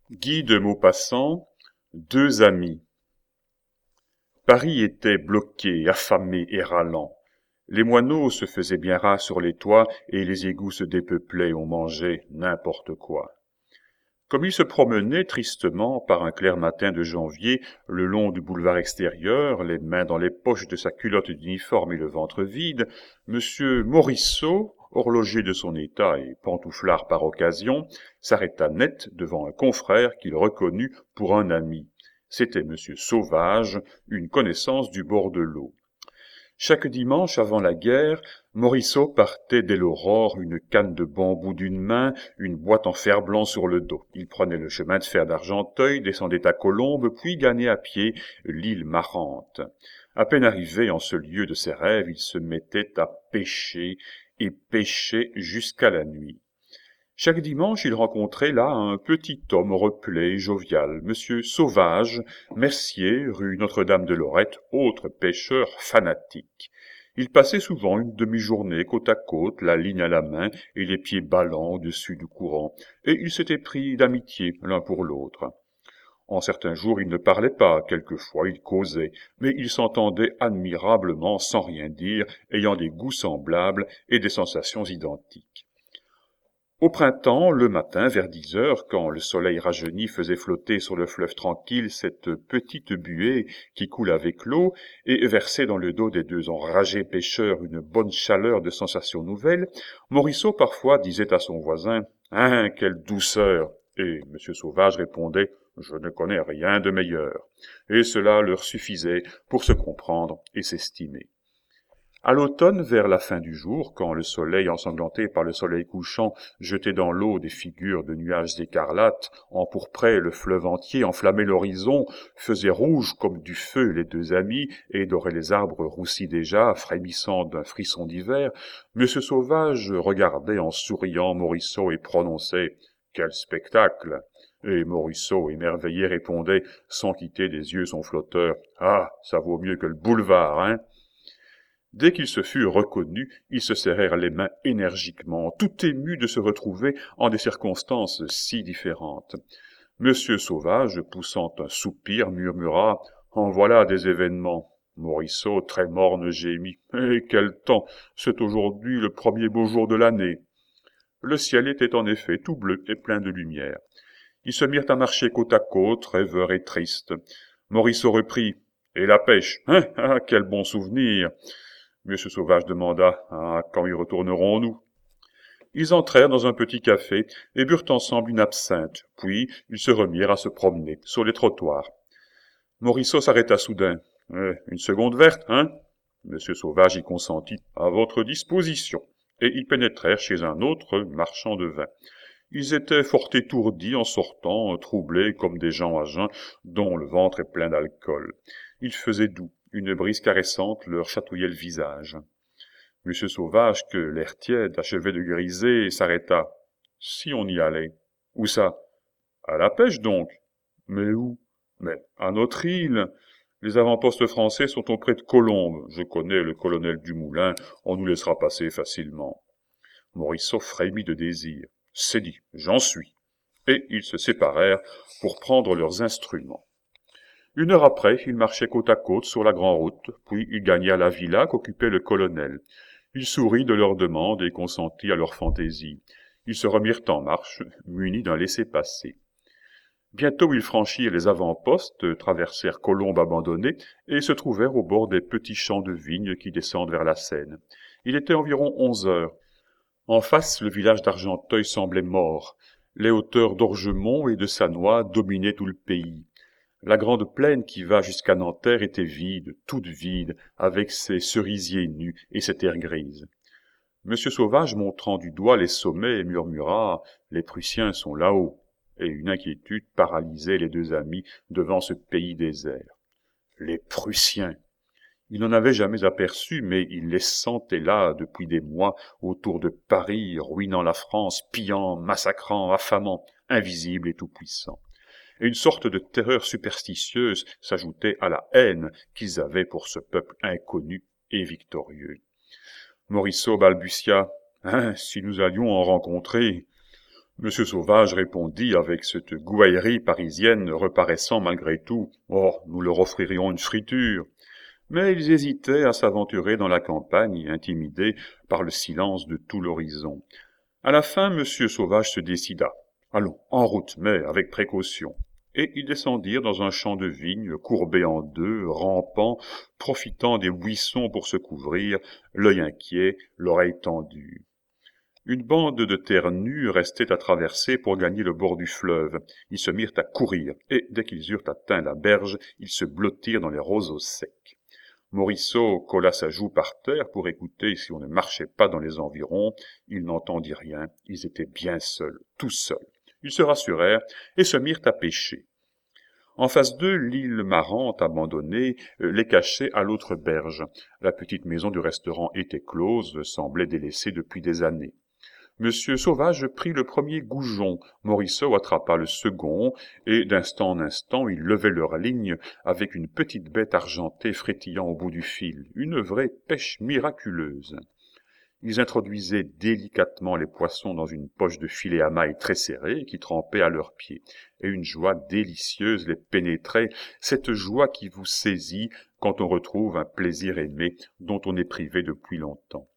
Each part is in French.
Guy de Maupassant, deux amis. Paris était bloqué, affamé et râlant. Les moineaux se faisaient bien ras sur les toits et les égouts se dépeuplaient, on mangeait n'importe quoi. Comme il se promenait tristement par un clair matin de janvier le long du boulevard extérieur, les mains dans les poches de sa culotte d'uniforme et le ventre vide, monsieur Morisseau, horloger de son état et pantouflard par occasion, s'arrêta net devant un confrère qu'il reconnut pour un ami. C'était monsieur Sauvage, une connaissance du bord de l'eau. Chaque dimanche avant la guerre, Morisseau partait dès l'aurore, une canne de bambou d'une main, une boîte en fer-blanc sur le dos. Il prenait le chemin de fer d'Argenteuil, descendait à Colombes, puis gagnait à pied l'île Marante. À peine arrivé en ce lieu de ses rêves, il se mettait à pêcher, et pêchait jusqu'à la nuit. Chaque dimanche, il rencontrait là un petit homme replet et jovial, monsieur Sauvage, mercier, rue Notre-Dame-de-Lorette, autre pêcheur fanatique. Il passait souvent une demi-journée côte à côte, la ligne à la main et les pieds ballants au-dessus du courant, et ils s'étaient pris d'amitié l'un pour l'autre. En certains jours, ils ne parlaient pas, quelquefois ils causaient, mais ils s'entendaient admirablement sans rien dire, ayant des goûts semblables et des sensations identiques. Au printemps, le matin, vers 10 heures, quand le soleil rajeuni faisait flotter sur le fleuve tranquille cette petite buée qui coule avec l'eau et versait dans le dos des deux enragés pêcheurs une bonne chaleur de sensations nouvelles, Morisseau parfois disait à son voisin « Hein, quelle douceur !» et M. Sauvage répondait « Je ne connais rien de meilleur ». Et cela leur suffisait pour se comprendre et s'estimer. À l'automne, vers la fin du jour, quand le soleil ensanglanté par le soleil couchant jetait dans l'eau des figures de nuages écarlates, empourprait le fleuve entier, enflammait l'horizon, faisait rouge comme du feu les deux amis, et dorait les arbres roussis déjà, frémissant d'un frisson d'hiver, Monsieur Sauvage regardait en souriant Morisseau et prononçait « Quel spectacle !» Et Morisseau, émerveillé, répondait, sans quitter des yeux son flotteur « Ah, ça vaut mieux que le boulevard, hein !» Dès qu'ils se furent reconnus, ils se serrèrent les mains énergiquement, tout émus de se retrouver en des circonstances si différentes. Monsieur Sauvage, poussant un soupir, murmura « En voilà des événements !» Morisseau, très morne, gémit « Eh, quel temps! C'est aujourd'hui le premier beau jour de l'année !» Le ciel était en effet tout bleu et plein de lumière. Ils se mirent à marcher côte à côte, rêveurs et tristes. Morisseau reprit « Et la pêche, hein? Ah, quel bon souvenir !» Monsieur Sauvage demanda « Ah, quand y retournerons-nous » Ils entrèrent dans un petit café et burent ensemble une absinthe, puis ils se remirent à se promener sur les trottoirs. Morisseau s'arrêta soudain. « Une seconde verte, hein ?» Monsieur Sauvage y consentit. « À votre disposition. » Et ils pénétrèrent chez un autre marchand de vin. Ils étaient fort étourdis en sortant, troublés comme des gens à jeun dont le ventre est plein d'alcool. Il faisait doux. Une brise caressante leur chatouillait le visage. Monsieur Sauvage, que l'air tiède achevait de griser, s'arrêta. « Si on y allait. »« Où ça ?»« À la pêche, donc. »« Mais où ?»« Mais à notre île. Les avant-postes français sont auprès de Colombes. Je connais le colonel Dumoulin, on nous laissera passer facilement. » Morisseau frémit de désir. « C'est dit, j'en suis. » Et ils se séparèrent pour prendre leurs instruments. Une heure après, ils marchaient côte à côte sur la grande-route, puis ils gagnèrent la villa qu'occupait le colonel. Il sourit de leur demande et consentit à leur fantaisie. Ils se remirent en marche, munis d'un laissez-passer. Bientôt ils franchirent les avant-postes, traversèrent Colombes abandonnées et se trouvèrent au bord des petits champs de vignes qui descendent vers la Seine. Il était environ 11 heures. En face, le village d'Argenteuil semblait mort. Les hauteurs d'Orgemont et de Sannois dominaient tout le pays. La grande plaine qui va jusqu'à Nanterre était vide, toute vide, avec ses cerisiers nus et ses terres grises. Monsieur Sauvage, montrant du doigt les sommets, murmura « Les Prussiens sont là-haut », et une inquiétude paralysait les deux amis devant ce pays désert. Les Prussiens! Il n'en avait jamais aperçu, mais il les sentait là depuis des mois autour de Paris, ruinant la France, pillant, massacrant, affamant, invisible et tout-puissant. Et une sorte de terreur superstitieuse s'ajoutait à la haine qu'ils avaient pour ce peuple inconnu et victorieux. Morisseau balbutia « Hein, si nous allions en rencontrer !» Monsieur Sauvage répondit avec cette gouaillerie parisienne reparaissant malgré tout. « Oh, nous leur offririons une friture. » Mais ils hésitaient à s'aventurer dans la campagne, intimidés par le silence de tout l'horizon. À la fin, Monsieur Sauvage se décida. « Allons, en route, mais avec précaution. » Et ils descendirent dans un champ de vigne, courbé en deux, rampant, profitant des buissons pour se couvrir, l'œil inquiet, l'oreille tendue. Une bande de terre nue restait à traverser pour gagner le bord du fleuve. Ils se mirent à courir, et dès qu'ils eurent atteint la berge, ils se blottirent dans les roseaux secs. Morisseau colla sa joue par terre pour écouter si on ne marchait pas dans les environs. Il n'entendit rien, ils étaient bien seuls, tout seuls. Ils se rassurèrent et se mirent à pêcher. En face d'eux, l'île marrante abandonnée les cachait à l'autre berge. La petite maison du restaurant était close, semblait délaissée depuis des années. Monsieur Sauvage prit le premier goujon, Morisseau attrapa le second, et d'instant en instant ils levaient leur ligne avec une petite bête argentée frétillant au bout du fil, une vraie pêche miraculeuse. Ils introduisaient délicatement les poissons dans une poche de filet à mailles très serrée qui trempait à leurs pieds, et une joie délicieuse les pénétrait, cette joie qui vous saisit quand on retrouve un plaisir aimé dont on est privé depuis longtemps.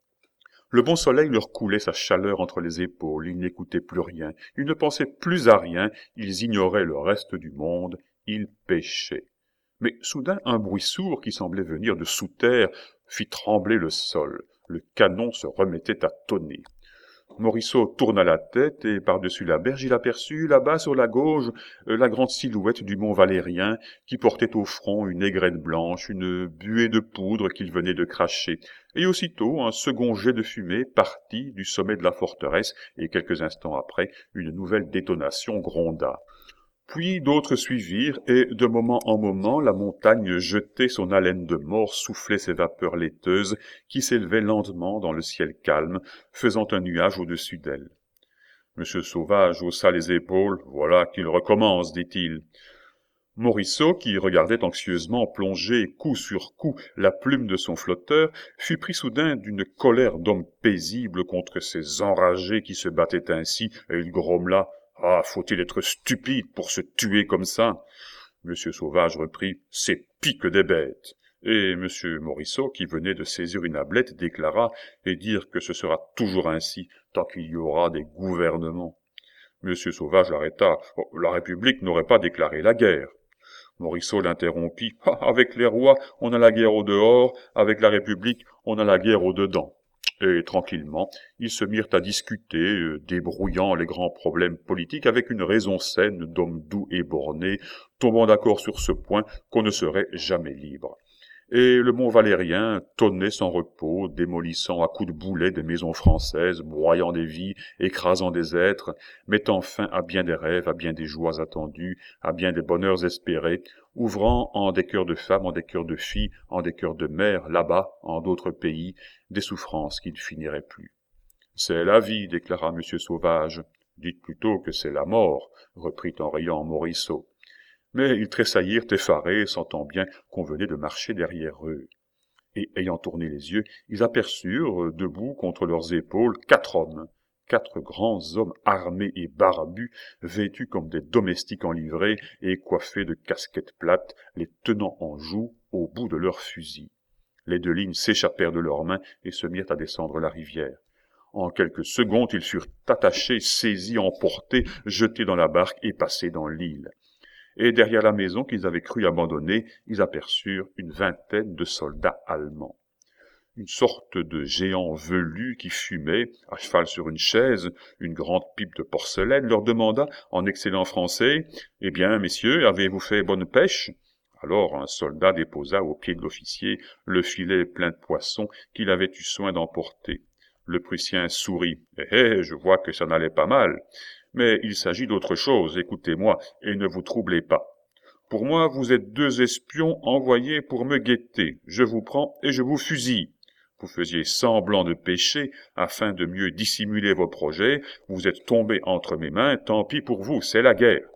Le bon soleil leur coulait sa chaleur entre les épaules, ils n'écoutaient plus rien, ils ne pensaient plus à rien, ils ignoraient le reste du monde, ils pêchaient. Mais soudain un bruit sourd qui semblait venir de sous terre fit trembler le sol, le canon se remettait à tonner. Morisseau tourna la tête et par-dessus la berge il aperçut là-bas sur la gauche la grande silhouette du mont Valérien qui portait au front une aigrette blanche, une buée de poudre qu'il venait de cracher. Et aussitôt un second jet de fumée partit du sommet de la forteresse et quelques instants après une nouvelle détonation gronda. Puis d'autres suivirent, et de moment en moment la montagne jetait son haleine de mort, soufflait ses vapeurs laiteuses, qui s'élevaient lentement dans le ciel calme, faisant un nuage au-dessus d'elle. Monsieur Sauvage haussa les épaules. « Voilà qu'il recommence, dit-il. » Morisseau, qui regardait anxieusement plonger coup sur coup la plume de son flotteur, fut pris soudain d'une colère d'homme paisible contre ces enragés qui se battaient ainsi, et il grommela. « Ah, faut-il être stupide pour se tuer comme ça ?» Monsieur Sauvage reprit « C'est pis que des bêtes !» Et Monsieur Morisseau, qui venait de saisir une ablette, déclara et dire que ce sera toujours ainsi tant qu'il y aura des gouvernements. Monsieur Sauvage l'arrêta. « La République n'aurait pas déclaré la guerre. » Morisseau l'interrompit. « Avec les rois, on a la guerre au dehors, avec la République, on a la guerre au dedans. » Et tranquillement, ils se mirent à discuter, débrouillant les grands problèmes politiques avec une raison saine d'hommes doux et bornés, tombant d'accord sur ce point qu'on ne serait jamais libre. Et le mont Valérien tonnait sans repos, démolissant à coups de boulet des maisons françaises, broyant des vies, écrasant des êtres, mettant fin à bien des rêves, à bien des joies attendues, à bien des bonheurs espérés, ouvrant en des cœurs de femmes, en des cœurs de filles, en des cœurs de mères, là-bas, en d'autres pays, des souffrances qui ne finiraient plus. « C'est la vie, déclara M. Sauvage. »« Dites plutôt que c'est la mort, reprit en riant Morisseau. » Mais ils tressaillirent effarés, sentant bien qu'on venait de marcher derrière eux. Et ayant tourné les yeux, ils aperçurent, debout contre leurs épaules, 4 hommes, 4 grands hommes armés et barbus, vêtus comme des domestiques en livrée et coiffés de casquettes plates, les tenant en joue au bout de leurs fusils. Les 2 lignes s'échappèrent de leurs mains et se mirent à descendre la rivière. En quelques secondes, ils furent attachés, saisis, emportés, jetés dans la barque et passés dans l'île. Et derrière la maison qu'ils avaient cru abandonner, ils aperçurent une vingtaine de soldats allemands. Une sorte de géant velu qui fumait, à cheval sur une chaise, une grande pipe de porcelaine, leur demanda, en excellent français, « Eh bien, messieurs, avez-vous fait bonne pêche ?» Alors un soldat déposa au pied de l'officier le filet plein de poissons qu'il avait eu soin d'emporter. Le Prussien sourit. « Eh, je vois que ça n'allait pas mal. Mais il s'agit d'autre chose, écoutez-moi, et ne vous troublez pas. Pour moi, vous êtes 2 espions envoyés pour me guetter. Je vous prends et je vous fusille. Vous faisiez semblant de pêcher afin de mieux dissimuler vos projets. Vous êtes tombés entre mes mains, tant pis pour vous, c'est la guerre.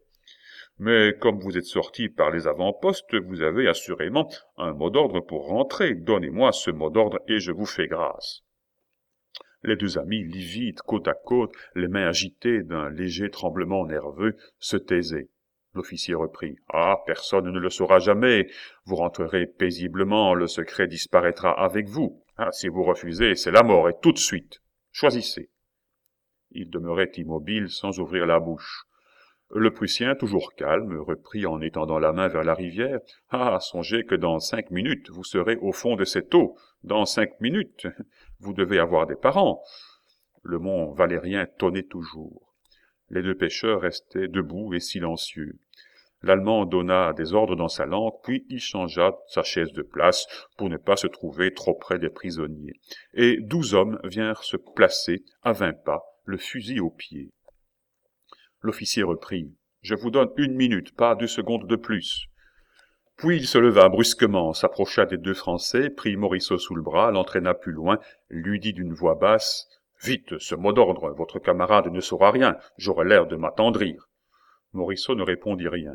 Mais comme vous êtes sortis par les avant-postes, vous avez assurément un mot d'ordre pour rentrer. Donnez-moi ce mot d'ordre et je vous fais grâce. » Les deux amis, livides, côte à côte, les mains agitées d'un léger tremblement nerveux, se taisaient. L'officier reprit. « Ah, personne ne le saura jamais. Vous rentrerez paisiblement, le secret disparaîtra avec vous. Ah, si vous refusez, c'est la mort, et tout de suite. Choisissez. » Il demeurait immobile, sans ouvrir la bouche. Le Prussien, toujours calme, reprit en étendant la main vers la rivière. « Ah, songez que dans 5 minutes, vous serez au fond de cette eau. Dans 5 minutes, vous devez avoir des parents. » Le mont Valérien tonnait toujours. Les deux pêcheurs restaient debout et silencieux. L'Allemand donna des ordres dans sa langue, puis il changea sa chaise de place pour ne pas se trouver trop près des prisonniers. Et 12 hommes vinrent se placer à 20 pas, le fusil au pied. L'officier reprit. « Je vous donne 1 minute, pas 2 secondes de plus. » Puis il se leva brusquement, s'approcha des deux Français, prit Morisseau sous le bras, l'entraîna plus loin, lui dit d'une voix basse « Vite, ce mot d'ordre, votre camarade ne saura rien, j'aurai l'air de m'attendrir. » Morisseau ne répondit rien.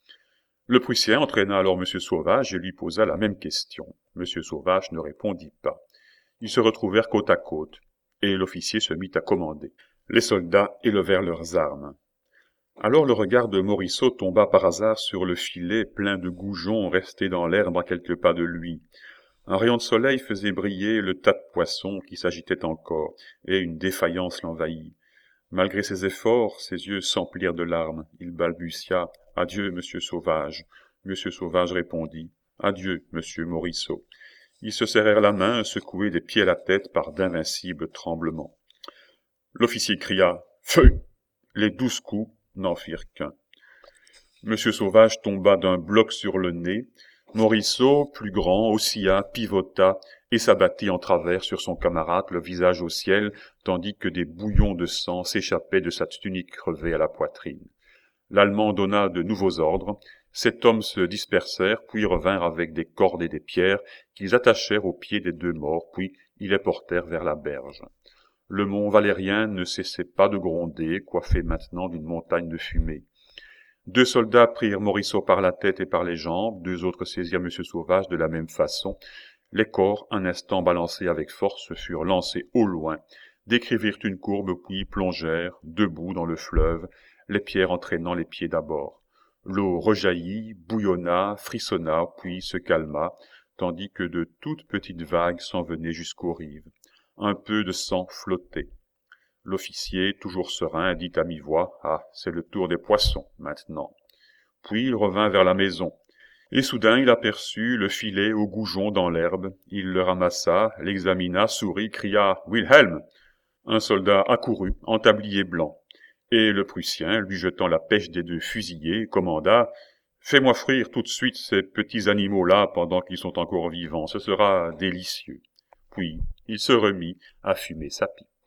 Le Prussien entraîna alors M. Sauvage et lui posa la même question. M. Sauvage ne répondit pas. Ils se retrouvèrent côte à côte, et l'officier se mit à commander. Les soldats élevèrent leurs armes. Alors le regard de Morisseau tomba par hasard sur le filet plein de goujons resté dans l'herbe à quelques pas de lui. Un rayon de soleil faisait briller le tas de poissons qui s'agitait encore, et une défaillance l'envahit. Malgré ses efforts, ses yeux s'emplirent de larmes. Il balbutia « Adieu, monsieur Sauvage ». Monsieur Sauvage répondit « Adieu, monsieur Morisseau ». Ils se serrèrent la main, secoués des pieds à la tête par d'invincibles tremblements. L'officier cria « Feu !» Les 12 coups n'en firent qu'un. Monsieur Sauvage tomba d'un bloc sur le nez. Morisseau, plus grand, oscilla, pivota et s'abattit en travers sur son camarade, le visage au ciel, tandis que des bouillons de sang s'échappaient de sa tunique crevée à la poitrine. L'Allemand donna de nouveaux ordres. 7 hommes se dispersèrent, puis revinrent avec des cordes et des pierres qu'ils attachèrent aux pieds des 2 morts, puis ils les portèrent vers la berge. Le mont Valérien ne cessait pas de gronder, coiffé maintenant d'une montagne de fumée. 2 soldats prirent Morisseau par la tête et par les jambes, 2 autres saisirent M. Sauvage de la même façon. Les corps, un instant balancés avec force, furent lancés au loin, décrivirent une courbe, puis plongèrent, debout dans le fleuve, les pierres entraînant les pieds d'abord. L'eau rejaillit, bouillonna, frissonna, puis se calma, tandis que de toutes petites vagues s'en venaient jusqu'aux rives. Un peu de sang flottait. L'officier, toujours serein, dit à mi-voix « Ah, c'est le tour des poissons, maintenant. » Puis il revint vers la maison. Et soudain il aperçut le filet au goujon dans l'herbe. Il le ramassa, l'examina, sourit, cria « Wilhelm !» Un soldat accourut, en tablier blanc. Et le Prussien, lui jetant la pêche des 2 fusillés, commanda « Fais-moi frire tout de suite ces petits animaux-là pendant qu'ils sont encore vivants, ce sera délicieux. » Puis il se remit à fumer sa pipe.